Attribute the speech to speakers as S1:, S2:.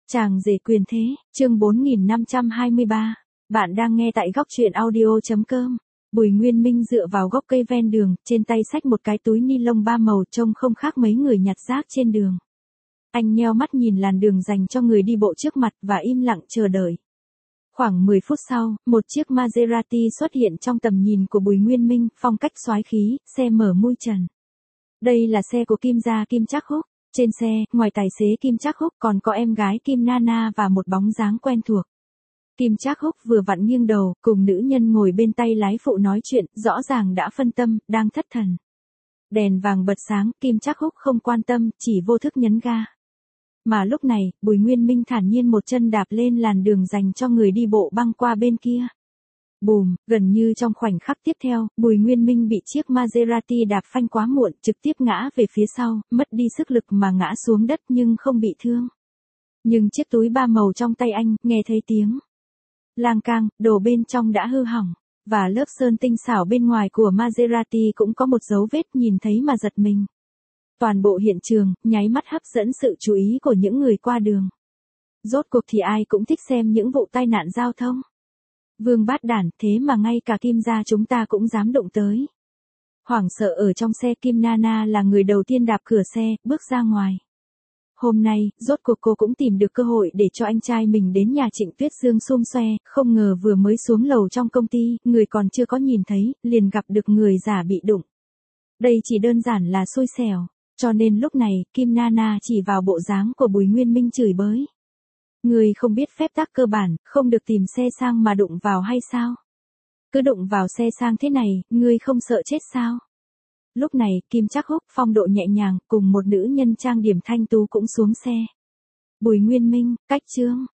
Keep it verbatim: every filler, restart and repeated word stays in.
S1: Chàng rể quyền thế, chương bốn nghìn năm trăm hai mươi ba. Bạn đang nghe tại góc truyện audio chấm com. Bùi Nguyên Minh dựa vào gốc cây ven đường, trên tay xách một cái túi ni lông ba màu trông không khác mấy người nhặt rác trên đường. Anh nheo mắt nhìn làn đường dành cho người đi bộ trước mặt và im lặng chờ đợi. Khoảng mười phút sau, một chiếc Maserati xuất hiện trong tầm nhìn của Bùi Nguyên Minh, phong cách soái khí, xe mở mui trần. Đây là xe của Kim gia Kim Trác Húc. Trên xe, ngoài tài xế Kim Trác Húc còn có em gái Kim Nana và một bóng dáng quen thuộc. Kim Trác Húc vừa vặn nghiêng đầu, cùng nữ nhân ngồi bên tay lái phụ nói chuyện, rõ ràng đã phân tâm, đang thất thần. Đèn vàng bật sáng, Kim Trác Húc không quan tâm, chỉ vô thức nhấn ga. Mà lúc này, Bùi Nguyên Minh thản nhiên một chân đạp lên làn đường dành cho người đi bộ băng qua bên kia. Bùm, gần như trong khoảnh khắc tiếp theo, Bùi Nguyên Minh bị chiếc Maserati đạp phanh quá muộn, trực tiếp ngã về phía sau, mất đi sức lực mà ngã xuống đất nhưng không bị thương. Nhưng chiếc túi ba màu trong tay anh, nghe thấy tiếng lang cang, đồ bên trong đã hư hỏng, và lớp sơn tinh xảo bên ngoài của Maserati cũng có một dấu vết nhìn thấy mà giật mình. Toàn bộ hiện trường, nháy mắt hấp dẫn sự chú ý của những người qua đường. Rốt cuộc thì ai cũng thích xem những vụ tai nạn giao thông. Vương bát đản, thế mà ngay cả Kim gia chúng ta cũng dám đụng tới. Hoảng sợ ở trong xe, Kim Nana là người đầu tiên đạp cửa xe, bước ra ngoài. Hôm nay, rốt cuộc cô cũng tìm được cơ hội để cho anh trai mình đến nhà Trịnh Tuyết Dương sum xoe, không ngờ vừa mới xuống lầu trong công ty, người còn chưa có nhìn thấy, liền gặp được người giả bị đụng. Đây chỉ đơn giản là xui xẻo, cho nên lúc này, Kim Nana chỉ vào bộ dáng của Bùi Nguyên Minh chửi bới. Người không biết phép tắc cơ bản, không được tìm xe sang mà đụng vào hay sao? Cứ đụng vào xe sang thế này, ngươi không sợ chết sao? Lúc này, Kim Trác Húc phong độ nhẹ nhàng, cùng một nữ nhân trang điểm thanh tú cũng xuống xe. Bùi Nguyên Minh, cách chương.